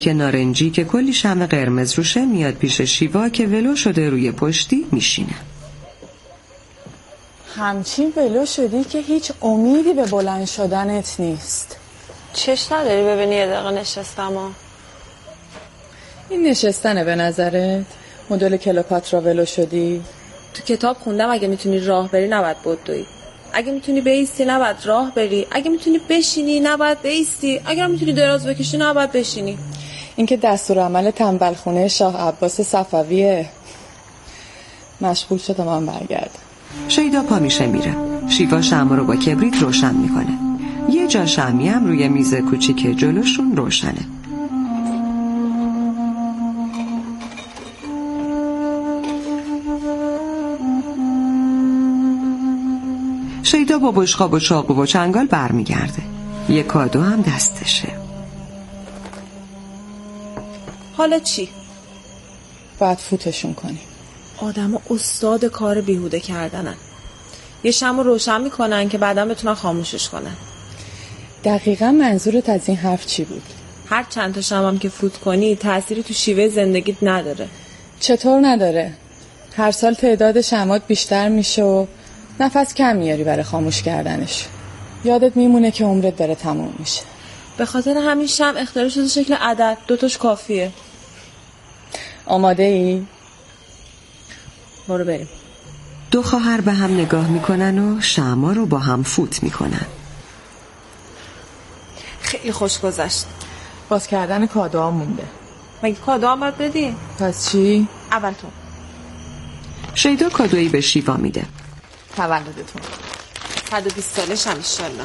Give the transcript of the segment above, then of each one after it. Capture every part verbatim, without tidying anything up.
که نارنجی که کلی شمع قرمز روشه میاد پیش شیوا که ولو شده روی پشتی میشینه. همچین ولو شدی که هیچ امیدی به بلند شدنت نیست. چش نداری ببینی یه دقیقه نشستم ها؟ این نشستنه به نظرت؟ مدل کلوپاترا ولو شدی؟ تو کتاب خوندم اگه میتونی راه بری نباید بدوی، اگه میتونی بیستی نباید راه بری، اگه میتونی بشینی نباید بیستی، اگر میتونی دراز بکشی نباید بشینی. این که دستورالعمل تنبلخونه شاه عباس صفویه. مشغول شد تا من برگردم. شیدا پا میشه میره. شیوا شمع رو با کبریت روشن میکنه. یه جا شمعی هم روی میز کوچیک جلوشون روشنه. شیدا با بشقاب و چاقو و چنگال برمیگرده. یه کادو هم دستشه. حالا چی؟ باید فوتشون کنی. آدم استاد کار بیهوده کردنن. یه شمع رو روشن میکنن که بعدا بتونن خاموشش کنن. دقیقا منظورت از این حرف چی بود؟ هر چند تا شمع هم که فوت کنی تأثیری تو شیوه زندگیت نداره. چطور نداره؟ هر سال تعداد شمعات بیشتر میشه و نفس کم میاری برای خاموش کردنش. یادت میمونه که عمرت داره تموم میشه. به خاطر همین شمع اختراع شده شکل عدد، دوتاش کافیه. آماده ای؟ برو بریم. دو خواهر به هم نگاه میکنن و شمع رو با هم فوت میکنن. خیلی خوش گذشت. باز کردن کادوها مونده. مگه کادو هم باید بدی؟ پس چی؟ اول تو. شیدا کادویی به شیوا میده. تولدتون. صد و بیست سالش هم ایشالله.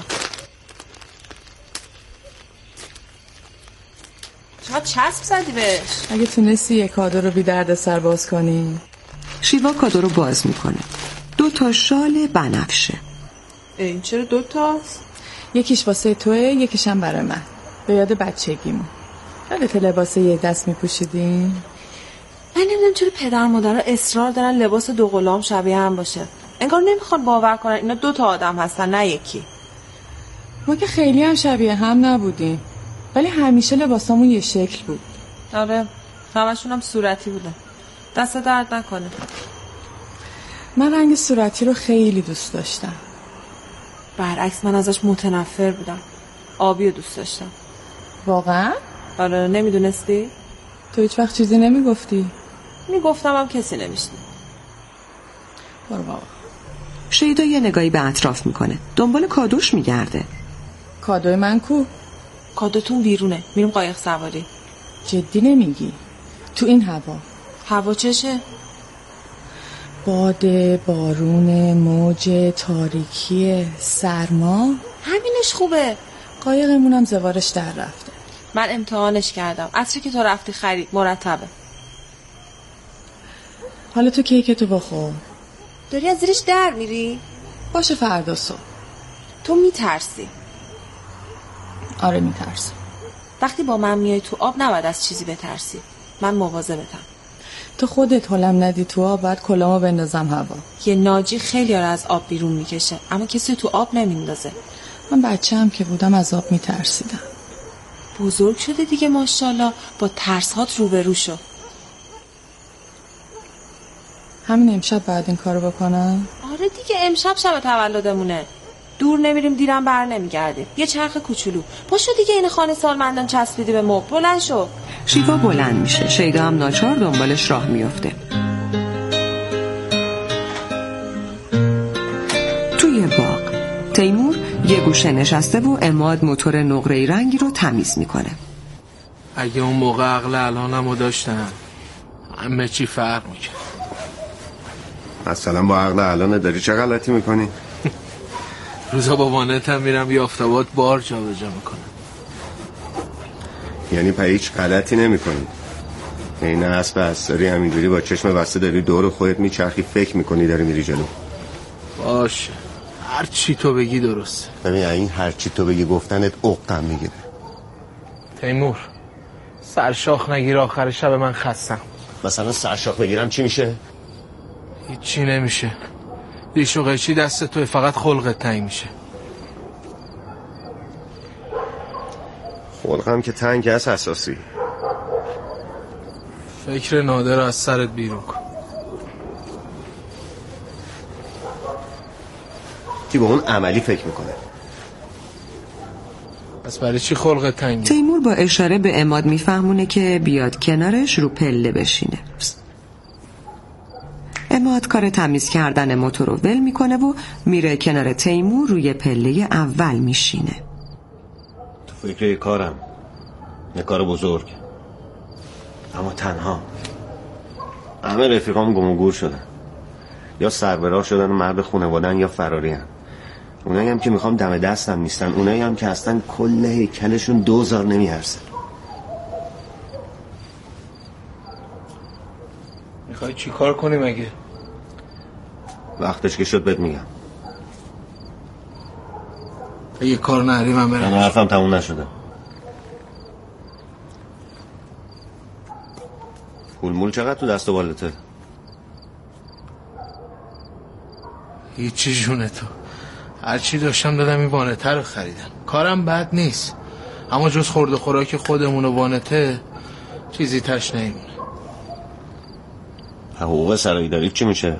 چقدر چسب زدی بهش؟ اگه تونستی یک کادو رو بی درد سر باز کنی. شیوا کادو رو باز میکنه. دو تا شال بنفشه. این چرا دو تاست؟ یکیش واسه توه، یکیش هم برای من. به یاد بچگیمون. یادت لباس یه دست میپوشیدیم؟ من نمیدونم چرا پدر مادرها اصرار دارن لباس دو غلام شبیه هم باشه. انگار نمیخوان باور کنن اینا دو تا آدم هستن نه یکی. ما که خیلی هم شبیه هم نبودیم، ولی همیشه لباسامون یه شکل بود. آره، همشون هم صورتی بوده. دست درد نکنه. من رنگ صورتی رو خیلی دوست داشتم. برعکس من ازش متنفر بودم. آبی رو دوست داشتم. واقعا؟ آره، نمیدونستی؟ تو هیچ وقت چیزی نمیگفتی؟ میگفتم هم کسی نمیشنید. برو بابا. شیدا یه نگاهی به اطراف میکنه. دنبال کادوش میگرده. کادوی من کو؟ کادوتون بیرونه. میریم قایق سواری. جدی نمیگی؟ تو این هوا؟ هوا چشه؟ باد، بارون، موج، تاریکی، سرما. همینش خوبه. قایقمونم زوارش در رفته. من امتحانش کردم. عصری که تو رفتی خرید مرتبه. حالا تو کیکتو بخور. داری از زیرش در میری؟ باشه فردا صبح. تو میترسی؟ آره میترسم. وقتی با من میای تو آب نباید از چیزی بترسی. من مواظبتم. تو خودت هلم ندی تو آب، بعد کلامو بندازم هوا. یه ناجی خیلی ها از آب بیرون میکشه، اما کسی تو آب نمیندازه. من بچه هم که بودم از آب میترسیدم. بزرگ شده دیگه ماشاءالله، با ترسات روبرو شو. همین امشب باید این کارو بکنم؟ آره دیگه، امشب شب تولدمونه. دور نمیریم دیرم بر نمیگردیم. یه چرخ کوچولو. پاشو دیگه، این خانه سالمندان چسبیدی به مبل. بلند شو. شیوا بلند میشه. شیدا هم ناچار دنبالش راه میفته. توی باغ تیمور یه گوشه نشسته و عماد موتور نقره‌ای رنگی رو تمیز میکنه. اگه اون موقع عقل الانمو داشتم همه چی فرق میکرد. مثلا با عقل الان داری چه غلطی میکنی؟ روزا با وانتم میرم یافتاباد بار جا به جا میکنم. یعنی پا هیچ غلطی نمیکنی؟ این اسب هست داری همینجوری با چشم بسته داری دور خودت میچرخی فکر میکنی داری میری جلو؟ باشه، هر چی تو بگی درست. ببین این هر چی تو بگی گفتنت عقدم میگیره. تیمور سرشاخ نگیر، آخر شب من خستم. مثلا سرشاخ بگیرم چی میشه؟ هیچی نمیشه. ریش و قیچی دست توی، فقط خلقت تنگ میشه. خلقم که تنگ هست اساسی. فکر نادر از سرت بیرون کن. کی به اون عملی فکر میکنه؟ پس برای چی خلق تنگی؟ تیمور با اشاره به عماد میفهمونه که بیاد کنارش رو پله بشینه. عماد کار تمیز کردن موتور رو ول میکنه و میره کنار تیمور روی پله اول میشینه. تو فکر یه کارم، یه کار بزرگ، اما تنها. همه رفیقام گم و گور شدن، یا سربراه شدن و مرد خانواده‌ان یا فراری هن. اونایی هم که میخوام دم دستم نیستن، اونایی هم که اصلا کل هیکلشون دوزار نمیارزه. میخوای چی کار کنی مگه؟ وقتش که شد بهت میگم. یه کار نهری من برم. من حرفم تموم نشده. پول مول چقدر تو دست و بالته؟ هیچی جونه تو. هرچی داشتم دادم این وانته رو خریدم. کارم بد نیست، اما جز خورده خوراک خودمون و وانته چیزی تش نمیمونه. حقوق سرایی دارید چی میشه؟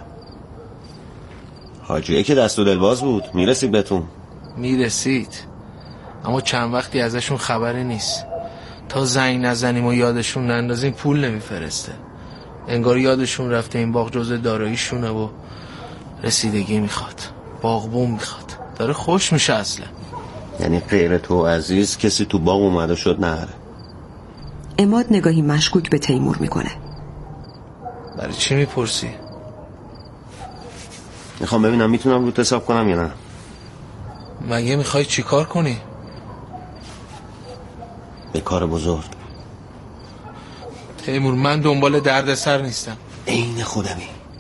حاجیه که دست و دلباز بود، میرسید بهتون؟ میرسید، اما چند وقتی ازشون خبری نیست. تا زنگ نزنیم و یادشون نندازیم پول نمیفرسته. انگار یادشون رفته این باغ جزء داراییشونه و رسیدگی میخواد، باغبون میخواد. داره خوش میشه اصلا. یعنی غیر تو عزیز کسی تو باغ اومده شد نهره؟ عماد نگاهی مشکوک به تیمور میکنه. برای چی میپرسی؟ میخوام ببینم میتونم روت حساب کنم یا نه. مگه میخوای چی کار کنی؟ به کار بزرگ. تیمور من دنبال درد سر نیستم. عین خودمی.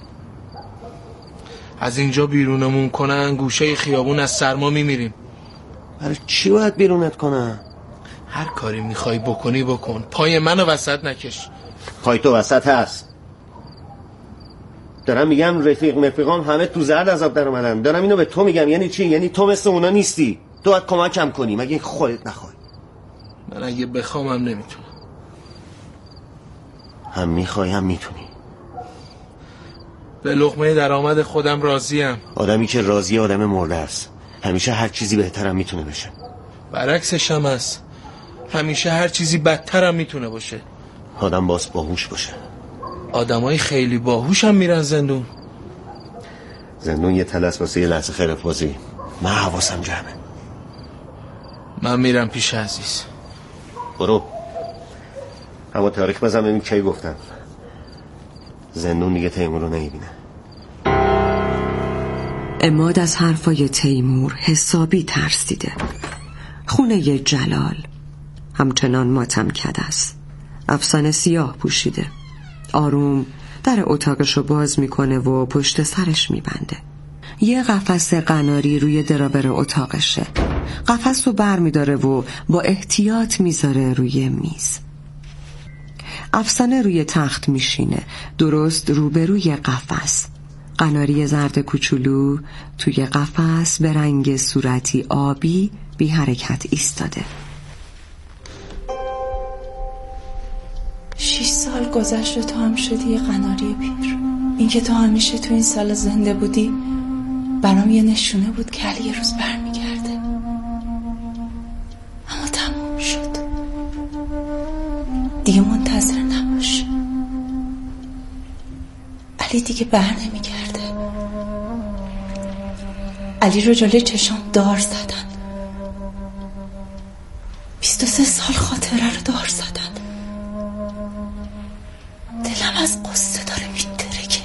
از اینجا بیرونمون کنن گوشه خیابون از سرما میمیریم. برای چی باید بیرونت کنن؟ هر کاری میخوای بکنی بکن، پای منو وسط نکش. پای تو وسط هست. دارم میگم رفیق مفیقام همه تو زرد عذاب در اومدن. دارم اینو به تو میگم. یعنی چی؟ یعنی تو مثل اونا نیستی. تو باید کمکم کنی مگه خودت نخوای. من اگه بخوام هم نمیتونم. هم میخوای هم میتونی. به لقمه درآمد خودم راضیم. آدمی که راضیه آدم مرده است. همیشه هر چیزی بهترم میتونه بشه. برعکسش هم هست. همیشه هر چیزی بدترم میتونه باشه. آدم باز باهوش باشه. آدمای خیلی باهوش هم میرن زندون. زندون یه تلس واسه یه لحظه خیرفازی. من حواسم جمعه. من میرم پیش عزیز. برو. اما تاریخ بزن ببین کی گفتم. زندون دیگه تیمور رو نمیبینه. عماد از حرفای تیمور حسابی ترسیده. خونه جلال همچنان ماتم کده است. افسانه سیاه پوشیده. آروم در اتاقشو باز میکنه و پشت سرش میبنده. یه قفس قناری روی دراور اتاقشه. قفس رو بر میداره و با احتیاط میذاره روی میز. افسانه روی تخت میشینه، درست روبروی قفس. قناری زرد کوچولو توی قفس به رنگ صورتی آبی بی حرکت ایستاده. شیش سال گذشت و تو هم شدی یه قناری پیر. این که تو همیشه تو این سال زنده بودی برام یه نشونه بود که علی یه روز برمیگرده. اما تموم شد. دیگه منتظر نباش. علی دیگه بر نمیگرده. علی رو جلوی چشام دار زدن. بیست و سه سال خاطره رو دار زدن. دلم از قصه داره میترکه.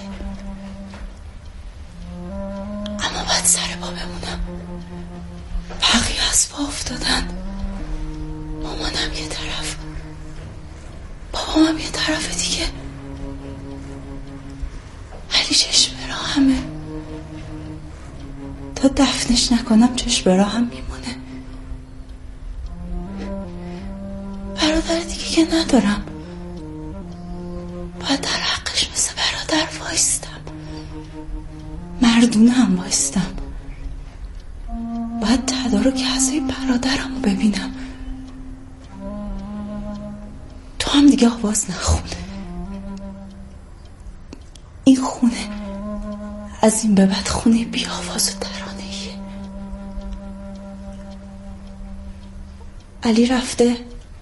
اما باید سر پا بمونم. بقیه از پا افتادن. مامانم یه طرف، بابامم یه طرف دیگه. علی چشم راهمه. تا دفنش نکنم چشم راهم میمونه. برادر دیگه که ندارم. باید در حقش مثل برادر وایستم. مردونه هم وایستم. باید تدارک اعضای برادرم رو ببینم. تو هم دیگه آواز نخون. این خونه از این به بعد خونه بی آواز و ترانه‌ایه. علی رفته،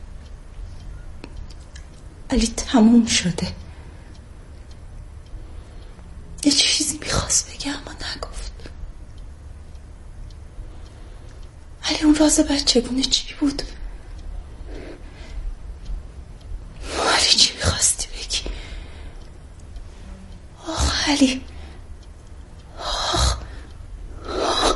علی تموم شده. یه چیزی میخواست بگه اما نگفت. علی اون راز بچگونه چی بود؟ علی چی میخواستی بگی؟ آخ علی، آخ آخ.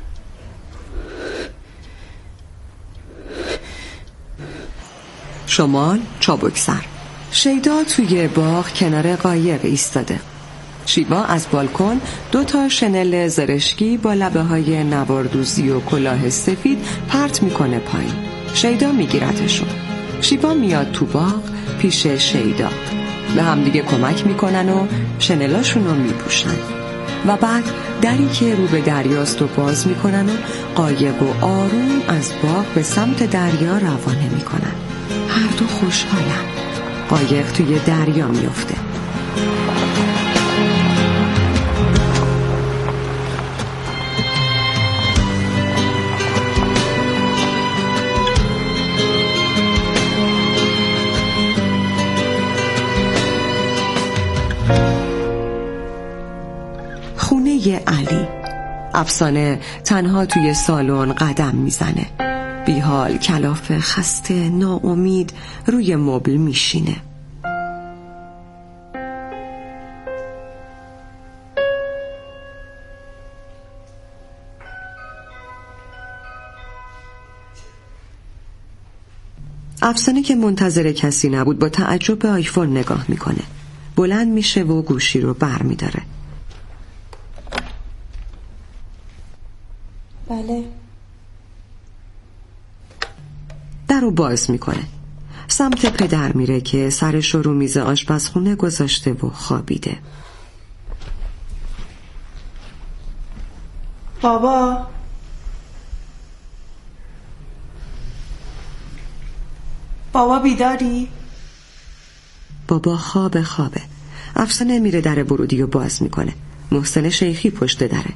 شمال چابکسر. شیدا توی باغ کنار قایق ایستاده. شیوا از بالکن دو تا شنل زرشکی با لبه های نواردوزی و کلاه سفید پرت میکنه پایین. شیدا میگیرتشون. شیوا میاد تو باغ پیش شیدا. به هم دیگه کمک میکنن و شنلاشون رو میپوشن و بعد دری که رو به دریاست رو باز میکنن و قایق و آروم از باغ به سمت دریا روانه میکنن. هر دو خوشحالن. قایق توی دریا میفته. خونه علی. افسانه تنها توی سالن قدم میزنه. بیحال، کلافه، خسته، ناامید روی مبل میشینه. افسانه که منتظر کسی نبود با تعجب به آیفون نگاه میکنه. بلند میشه و گوشی رو بر میداره. بله. در رو باز میکنه. سمت پدر میره که سرش رو میز آشپزخونه گذاشته و خوابیده. بابا، بابا بیداری؟ بابا خواب خوابه. افسانه میره در ورودی رو باز میکنه. محسن شیخی پشت دره.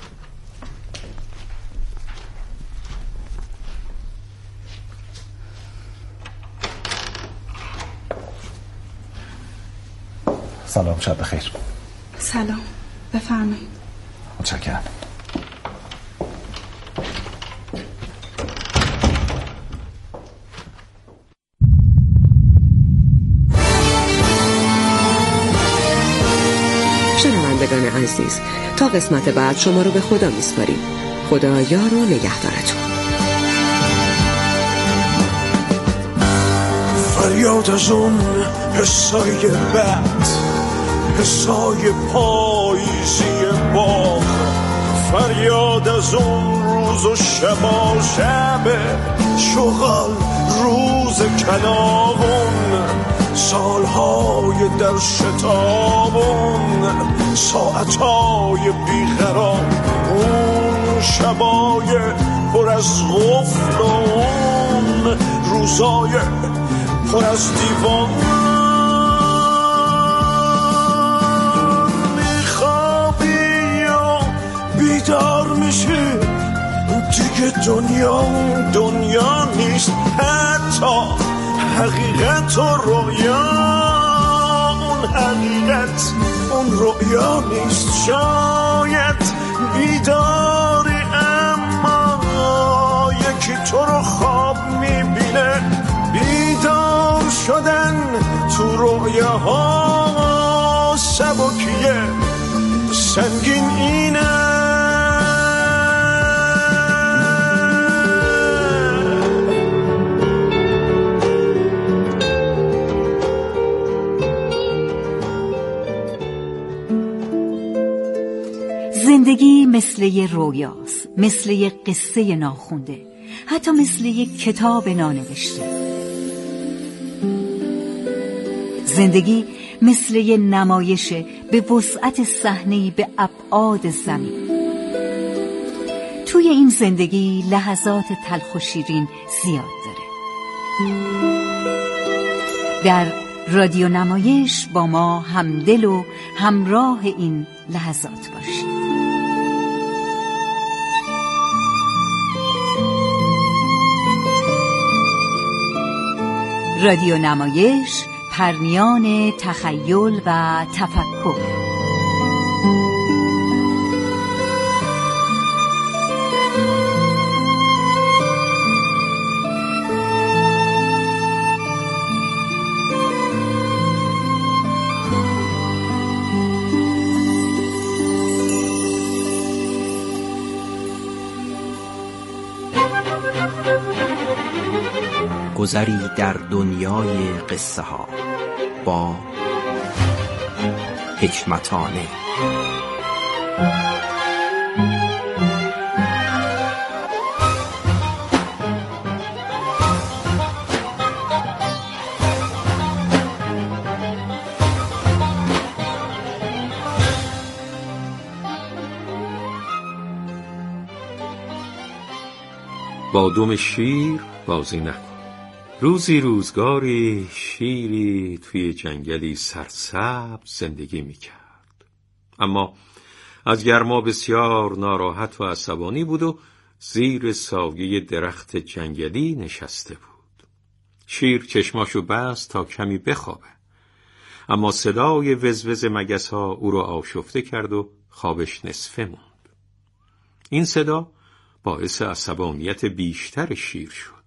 سلام، شب بخیر. سلام، بفرمایید. متشکرم. شنوندگان عزیز، تا قسمت بعد شما رو به خدا میسپاریم. خدا یار و نگهدارتون. فریاد از اون حسای بد، حسای پاییزی باغ، فریاد از اون روز و شبا شب شغل، روز کلاغون، سالهای در شتابون، ساعتهای بیقرار، اون شبای پر از غفل و اون روزای پر از دیوان. میخوابی یا بیدار میشی، دیگه دنیا دنیا نیست، حتی حقیقت و رویا اون حقیقت اون رویا نیست. شاید بیداری اما یکی تو رو خواب میبینه. بیدار شدن تو رویاها سبکیه، سنگین اینه. زندگی مثل یه رویاست، مثل یه قصه ناخونده، حتی مثل یه کتاب نانوشته. زندگی مثل یه نمایش به وسعت صحنه‌ای به ابعاد زمین. توی این زندگی لحظات تلخ و شیرین زیاد داره. در رادیو نمایش با ما همدل و همراه این لحظات باشید. رادیو نمایش، پرمیان تخیل و تفکر. گذری در دنیای قصه ها با حکمتانه. با دم شیر بازی نکن. روزی روزگاری شیری توی جنگلی سرسبز زندگی میکرد، اما از گرما بسیار ناراحت و عصبانی بود و زیر سایه درخت جنگلی نشسته بود. شیر چشماشو بست تا کمی بخوابه، اما صدای وزوز مگس‌ها او رو آشفته کرد و خوابش نصفه موند. این صدا باعث عصبانیت بیشتر شیر شد.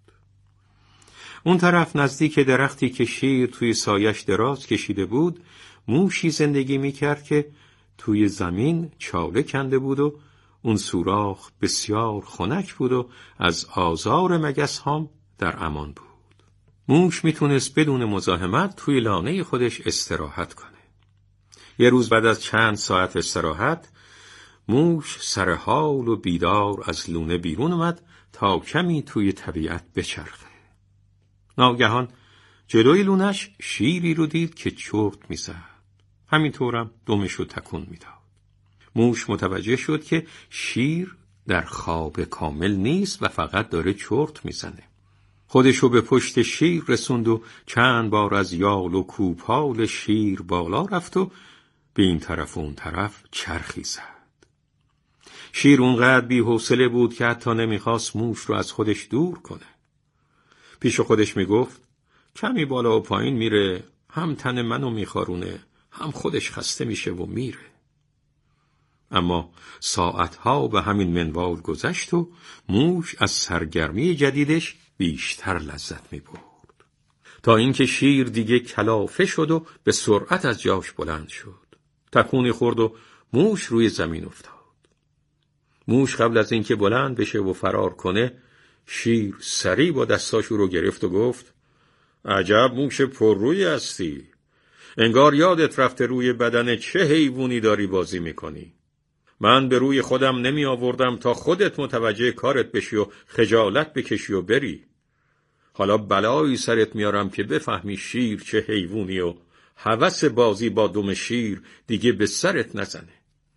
اون طرف نزدیک درختی که شیر توی سایش دراز کشیده بود، موشی زندگی میکرد که توی زمین چاله کنده بود و اون سوراخ بسیار خنک بود و از آزار مگس هم در امان بود. موش میتونست بدون مزاحمت توی لانه خودش استراحت کنه. یه روز بعد از چند ساعت استراحت، موش سرحال و بیدار از لونه بیرون اومد تا کمی توی طبیعت بچرخه. ناگهان جلوی لونش شیری رو دید که چرت میزد. همینطورم دمشو تکون میداد. موش متوجه شد که شیر در خواب کامل نیست و فقط داره چرت میزنه. خودشو به پشت شیر رسوند و چند بار از یال و کوپال شیر بالا رفت و به این طرف و اون طرف چرخی زد. شیر اونقدر بی‌حوصله بود که حتی نمیخواست موش رو از خودش دور کنه. پیش خودش میگفت کمی بالا و پایین میره، هم تن منو میخارونه، هم خودش خسته میشه و میره. اما ساعتها به همین منوال گذشت و موش از سرگرمی جدیدش بیشتر لذت میبرد، تا اینکه شیر دیگه کلافه شد و به سرعت از جاش بلند شد. تکونی خورد و موش روی زمین افتاد. موش قبل از اینکه بلند بشه و فرار کنه، شیر سریع با دستاشو رو گرفت و گفت عجب موش پررویی هستی. انگار یادت رفته روی بدن چه حیوانی داری بازی میکنی. من به روی خودم نمی آوردم تا خودت متوجه کارت بشی و خجالت بکشی و بری. حالا بلایی سرت میارم که بفهمی شیر چه حیوانی و هوس بازی با دم شیر دیگه به سرت نزنه.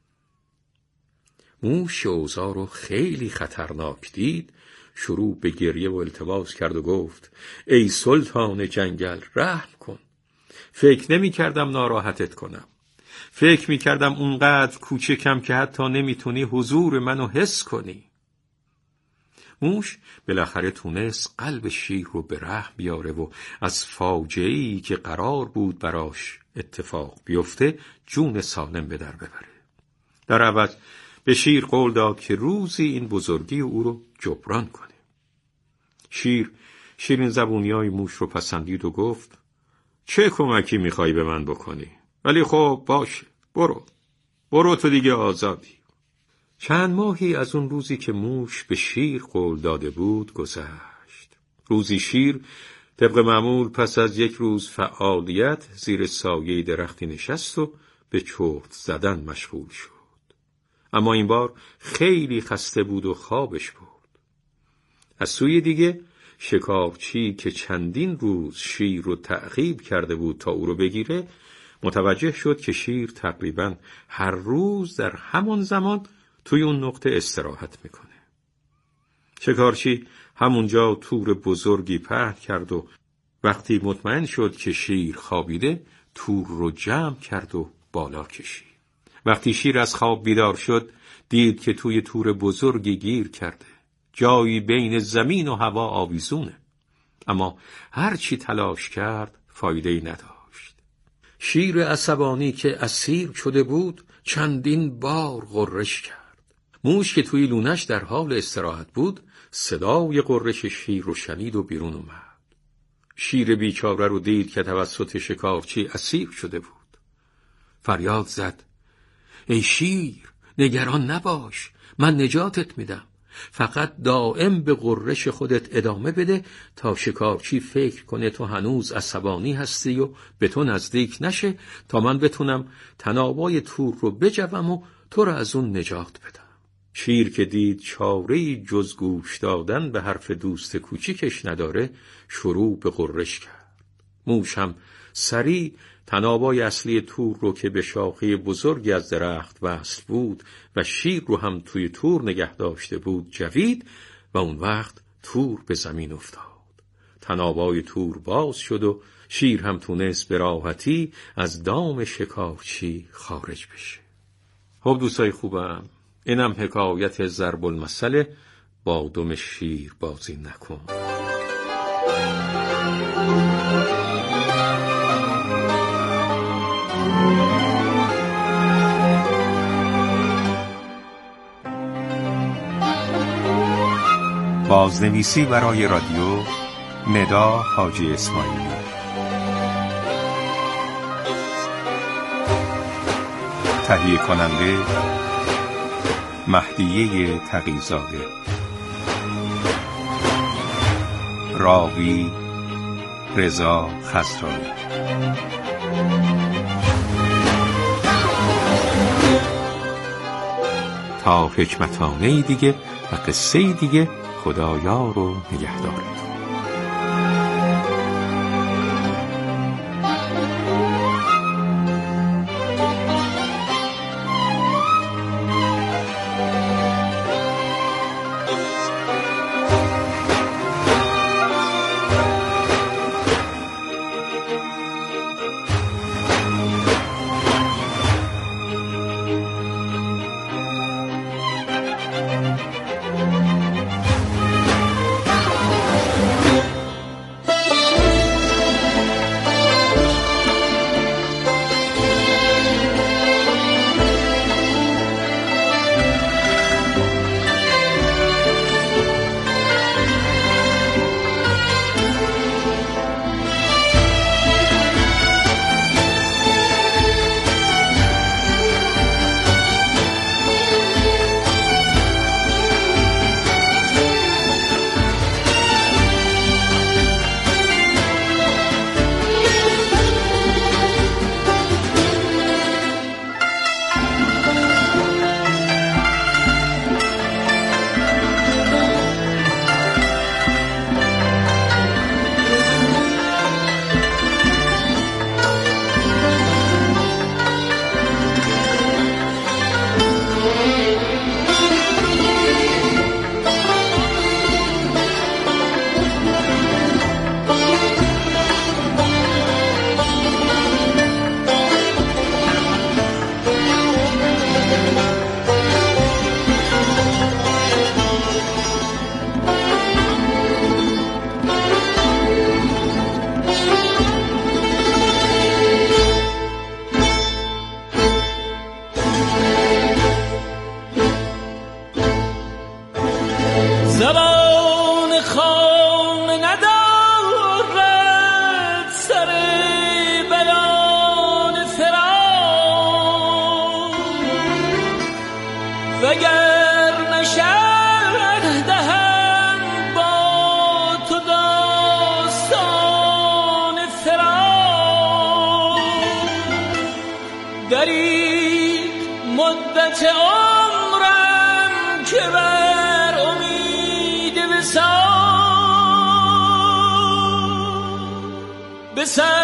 موش اوضاع رو خیلی خطرناک دید، شروع به گریه و التماس کرد و گفت ای سلطان جنگل رحم کن. فکر نمی کردم ناراحتت کنم. فکر می کردم اونقدر کوچکم که حتی نمی تونی حضور منو حس کنی. موش بالاخره تونست قلب شیر رو به رحم بیاره و از فاجعه‌ای که قرار بود براش اتفاق بیفته جون سالم به در ببره. در عوض به شیر قول داد که روزی این بزرگی او رو جبران کنه. شیر شیرین زبونیای موش رو پسندید و گفت چه کمکی میخوای به من بکنی؟ ولی خب باشه، برو برو تو دیگه آزادی. چند ماهی از اون روزی که موش به شیر قول داده بود گذشت. روزی شیر طبق معمول پس از یک روز فعالیت زیر سایه درختی نشست و به چرت زدن مشغول شد. اما این بار خیلی خسته بود و خوابش برد. از سوی دیگه شکارچی که چندین روز شیر رو تعقیب کرده بود تا او رو بگیره، متوجه شد که شیر تقریباً هر روز در همان زمان توی اون نقطه استراحت میکنه. شکارچی همونجا تور بزرگی پهن کرد و وقتی مطمئن شد که شیر خوابیده، تور رو جمع کرد و بالا کشید. وقتی شیر از خواب بیدار شد دید که توی تور بزرگی گیر کرده، جایی بین زمین و هوا آویزونه. اما هر چی تلاش کرد فایده‌ای نداشت. شیر عصبانی که اسیر شده بود چندین بار غرش کرد. موش که توی لونش در حال استراحت بود صدای غرش شیر رو شنید و بیرون اومد. شیر بیچاره رو دید که توسط شکارچی اسیر شده بود. فریاد زد: ای شیر، نگران نباش، من نجاتت میدم. فقط دائم به غرش خودت ادامه بده تا شکارچی فکر کنه تو هنوز عصبانی هستی و به تو نزدیک نشه، تا من بتونم تنابای تور رو بجوم و تو رو از اون نجات بدم. شیر که دید چاره‌ای جز گوش دادن به حرف دوست کوچیکش نداره، شروع به غرش کرد. موش هم سریع تنابای اصلی تور رو که به شاخه بزرگی از درخت وصل بود و شیر رو هم توی تور نگه داشته بود جوید و اون وقت تور به زمین افتاد. تنابای تور باز شد و شیر هم تونست به راحتی از دام شکارچی خارج بشه. خب دوستای خوبم، اینم حکایت ضرب المثل با دم شیر بازی نکن. بازنویسی برای رادیو ندا حاجی اسماعیلی. تهیه کننده مهدیه تقی‌زاده. راوی رضا خضرایی. تا حکمتانه دیگه و قصه دیگه، خدایار و نگهدارت. به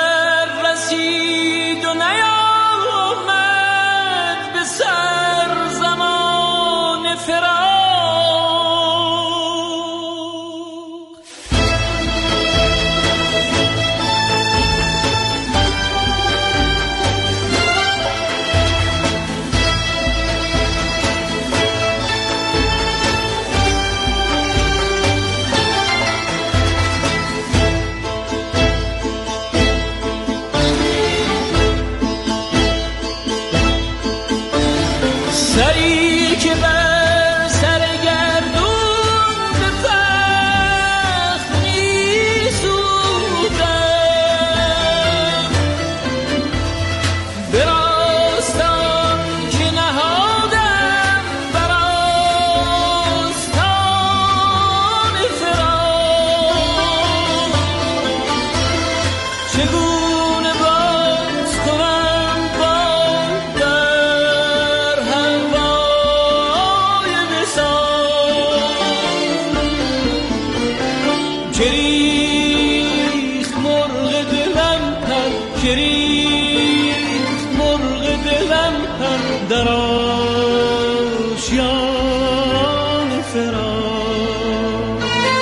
سر رسید و نیامد به سر زمان فراق. مرغ دلم پر در آشیان فراق.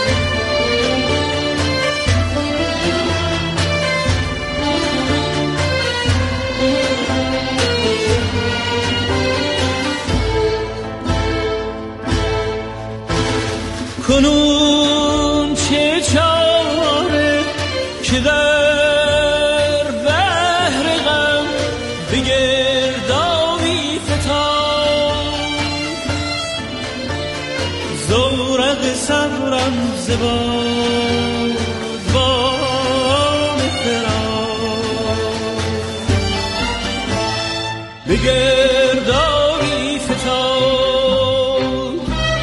کنون چه چاره که در بحر غم به گردابی فتاد، زورق صبرم زباد بام فراق. به گردابی فتاد،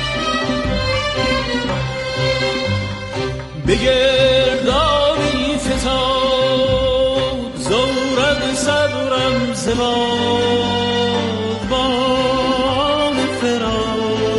به گردابی فتاد، زورق صبرم زباد بام فراق.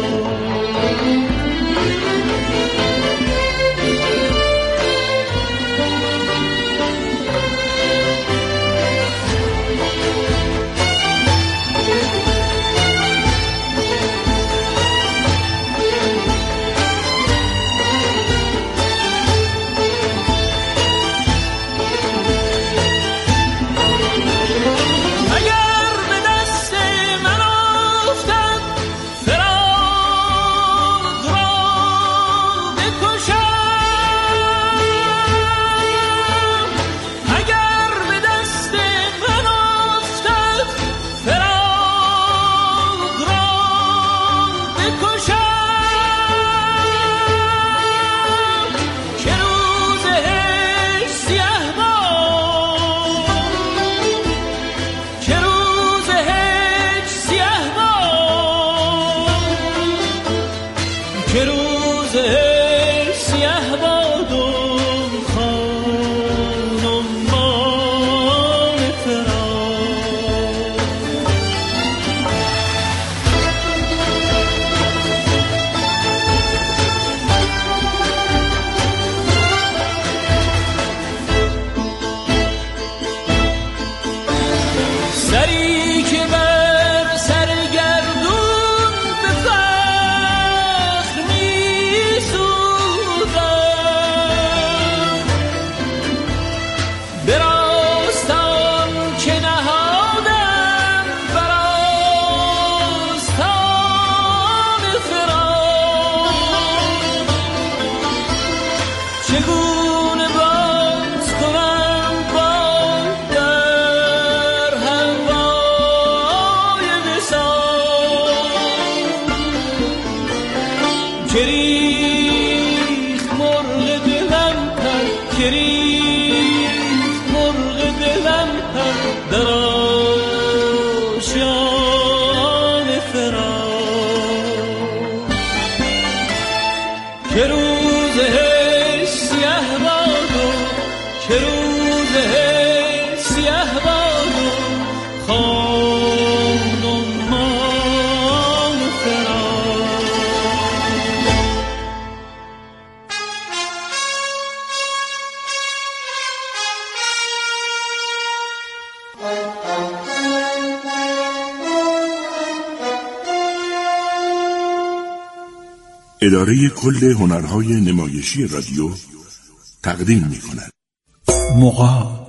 اداره کل هنرهای نمایشی رادیو تقدیم می کند. مغا